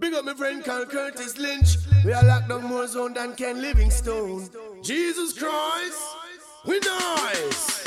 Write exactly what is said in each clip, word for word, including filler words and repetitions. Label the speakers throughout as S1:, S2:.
S1: Big up my friend Carl Curtis Lynch. We are locked down more zone than Ken Livingstone. Jesus Christ, we nice.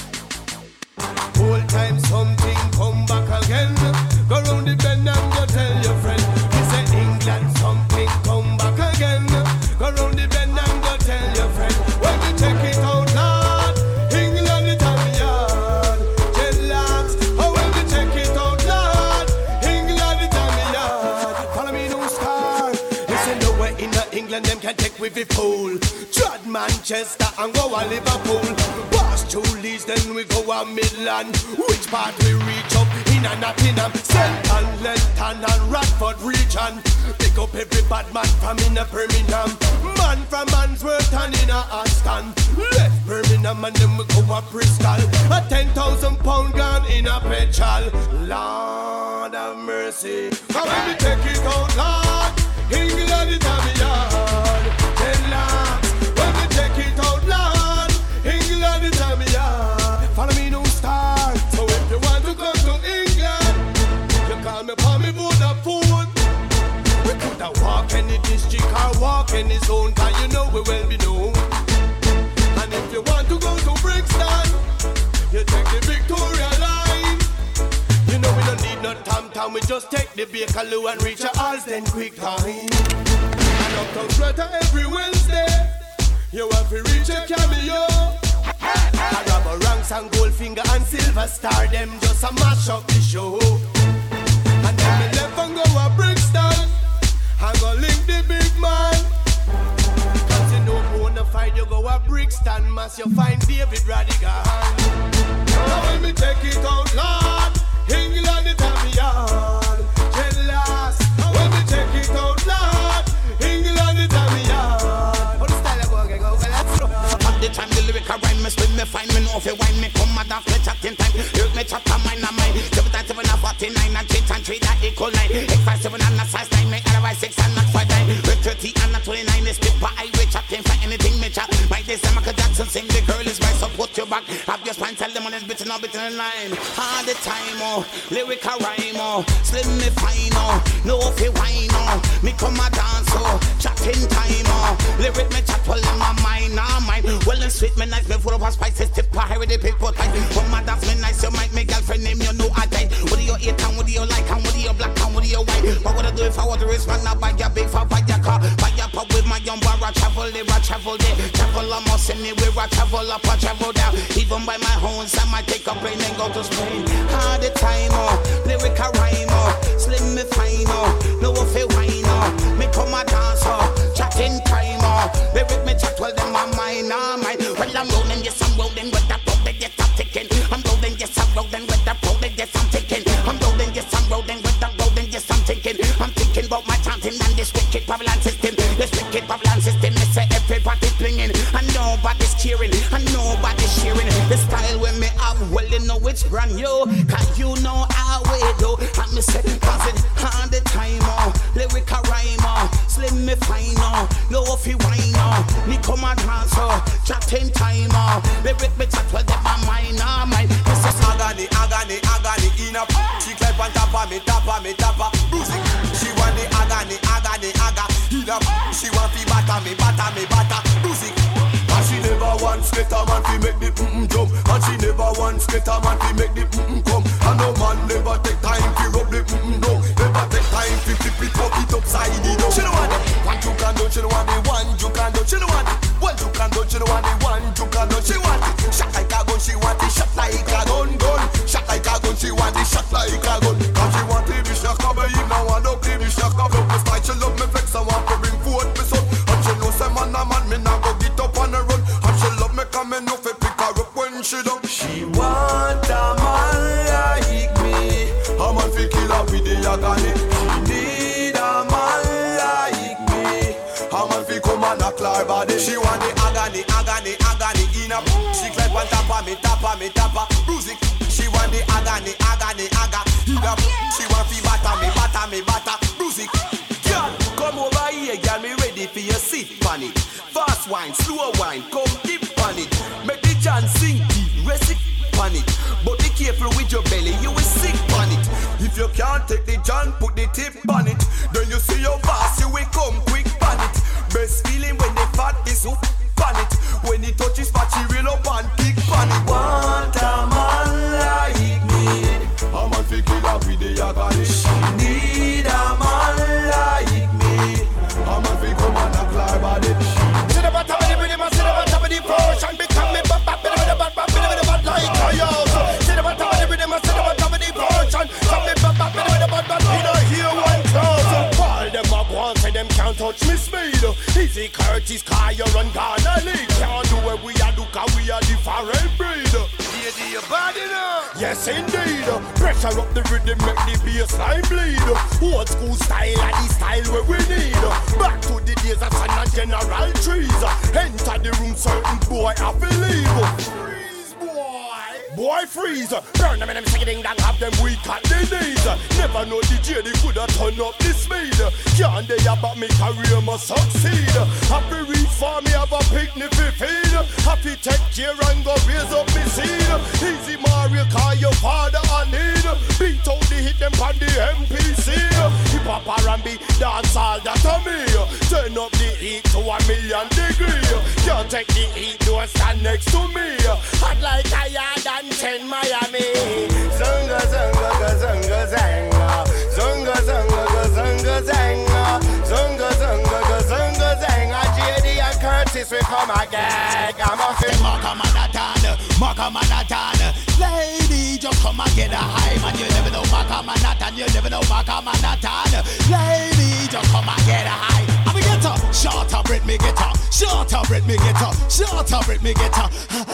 S1: Old time something come back again. Go round the bend and go tell your friend. We say England something come back again. Go round the bend and go tell your friend. When we take it out loud, England Italian. Relax. Oh, when we take it out loud, England Italian. Follow me no star. Listen, nowhere in the England them can take with the fool. Trod Manchester and go a Liverpool. Pass two Leeds, then we go a Midland. Which part we reach up in a Nottingham? Saint and Lenton and Radford region. Pick up every bad man from in a Birmingham. Man from Mansworth and in a Aston. Left Birmingham and then we go a Bristol. A ten thousand pound gun in a petrol. Lord have mercy. How when we take it out, Lord, England is a yard. Relax. When we take it out, Lord, England is a yard. Follow me no star. So if you want to come to England, you call me for me Vodafone. We could have walk any district or walk any zone, cause you know we will be known. And if you want to go to Brixton, you take the Victoria line. You know we don't need no tam-tam, we just take the Bakerloo and reach a Alston quick time. And up to Greta every Wednesday, you have to reach a Cameo. I grab a ranks and Goldfinger and Silver Star, them just a mash up the show. And then me left and go a Brixton, and go link the big man. Cause you know bona fide, you go a Brixton, mass you find David Radigan. Now when me take it out, Lord, England it have me yard. Jealous. When me take it out, Lord, England it have me yard. What the style I go, okay, go, okay, let's go.
S2: At the time the lyric a rhyme, me spin me find me know if you wine me come mad off me chatting time. Hear me chat a mine and mine. Seven times seven and forty-nine and three and three that equal nine. X five seven and a size nine, make otherwise six and not five nine. With thirty and a twenty-nine is spit, but I will chatting for anything me chat. Right this time Michael Jackson sing the girl is right, so put your back. Have your spine, tell them on it's bitten or bitten in line. All the time, oh, lyric a rhyme, oh, slim me fine, oh, no fi wine, oh, me come a dance, oh, chatting time, oh, lyric me chat well in my mind, nah mine. Well and sweet me nice, me full of spices, tip a high with the people tight. Come a dance me nice, you might make girlfriend name, you know I die. What do you eat and what do you like and what do you black and what do you white? What would I do if I was a rich man? Now buy your big for buy your car, buy your pub with my young bar, I travel there, I travel there, travel almost anywhere, I travel up, I travel down. Even by my own, I might take a plane and go to Spain. All the time, oh, lyric a rhyme, oh, slim me fine, oh, no if you wine, oh, me come a dance, oh, chatting time, oh, lyric me chat well, them my mind, nah mine. Well, I'm rolling, yes, I'm rolling with that road, yes, I'm ticking. I'm rolling, yes, I'm rolling with that road, yes, I'm ticking. I'm rolling, yes, I'm rolling with that road, yes, I'm ticking. I'm thinking about my chanting and this wicked Babylon system. This wicked Babylon system, they say everybody's blinging, and nobody's cheering, and nobody's sharing. The style when me have, well, you know it's brand new, cause you know how we do. And me say, cause it all the time, oh, lyric a rhyme, oh, slim me fine, oh, no if you wine, oh, me come and dance, oh, chatting time, oh, lyric me chat well, my mind, oh, my.
S3: This is agony, agony, agony, in a she clap on top of me, top of me, top of music. She want the agony, agony, aga, in a she want fi batter me, batter me, batter music. And she never wants get a man fi make the mm-mm jump. And she never wants get a man fi make the mm-mm come. And no man never take time fi rub the mm-mm down. Never take time fi flip it, pop it upside it down. She don't want it, one you can do. She don't want the one you can do. She don't want it, one you can do. She don't want the one you can do. She want it, shot like a gun. She want it, shot like a gun, gun. Shot like a gun. She want it, shot like a gun. Cause she want the bitch to cover you now. And up the bitch to cover up. It's like she love me flex. I want to bring forth me son. And she know say man a man, me now go get up on the run. And she love me come and no fi pick her up when she done. She want a man like me, a man fi kill her with the agony. She need a man like me, a man fi come and knock her body. She want the agony, agony, agony in a. She climb on top of me, top of me, top of music. She want the agony, agony, aga in a. She want fi batter me, batter me, batter music. Girl, come over here, girl, me ready for your sit on it. Fast wine, slow wine, come dip on it. Make the chance sink deep, rest it on it. But be careful with your belly, you will sick on it. If you can't take the jam, put the tip on it. Then you see
S1: them can't touch me speed. Easy Curtis, car you run Ghana league. Can't do what we are do, cause we are different breed.
S3: Yeah, do you bad enough?
S1: Yes indeed. Pressure up the rhythm, make the bassline bleed. Old school style and the style where we need. Back to the days of Sun and General Trees. Enter the room, certain boy I believe. Boy freeze, burn them and them singing ding dong, have them weak at the knees. Never know the J D coulda turn up the speed. Can't they about me career must succeed. Happy reach for me have a picnic for feed. Happy take care and go raise up me seed. Easy Mario call your father I need. Beat out the hit them on the M P C. Hip hop R and B dance all that to me. Turn up the heat to a million degree. Can't take the heat, don't stand next to me. Hot like I had ten Miami. Zunga zunga zunga zanga. Zunga zunga zunga zanga. Zunga zunga zunga zanga. J D and Curtis we come again. I'm a fit.
S2: Maka Manhattan, Maka Manhattan. Lady, just come and get a high man. You never know Maka Manhattan. You never know Maka Manhattan. Lady, just come and get a high. I'm a getter. Short up, Brit me getter. Short up, Brit me getter. Short up, Brit me getter.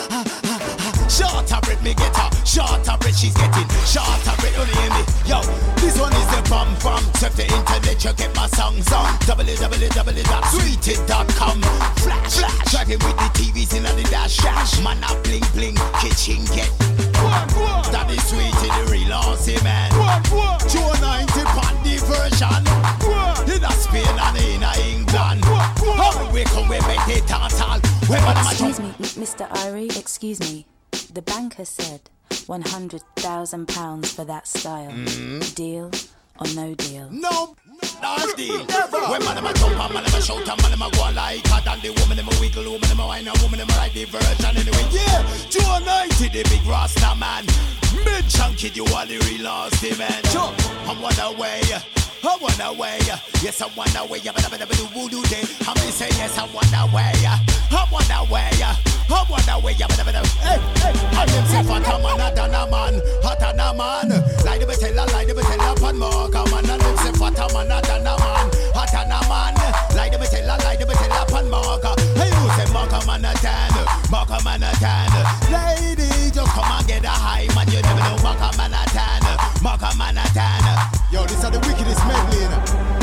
S2: Short up, Brit me getter. Short up, Brit she's getting. Short up, Brit only hear me. Yo, this one is the bum bum. Surf the internet, you get my songs on. w w w dot sweeted dot com. Flash, flash. Driving with the T Vs in the dash, dash. Man up, bling bling. Kitchen get. That is Sweeted, the real Aussie man. two ninety pound the version. In a Spain and in a England. How we come, we make it total.
S4: Excuse me, Mister Irie, excuse me. The banker said one hundred thousand pounds for that style. Mm. Deal or no deal?
S2: No, no deal. When man a jump and man a shout and man a go like hot and the woman them a wiggle, woman them a wine and woman them a ride the version anyway. Yeah, two ninety the big Rasta man. Mid chunky you are the real Aussie man. Sure, I'm one away. I wanna away, yes I wanna away, but I do voodoo day. I'm gonna say yes I wanna away, I wanna away, I wanna away, but I do. Hey, hey, I'm them say fat man, hot and a man, hot and a man. Like the betella, like the betella, pan more, come on. And them say fat man, hot and a man, hot and a man. Like the betella, like the betella, pan more. Hey, you say Mark man a tan, Mark man a tan. Lady, just come and get a high man. You never know Mark man a tan, Mark man a tan. Yo, this are the wickedest medley, you know.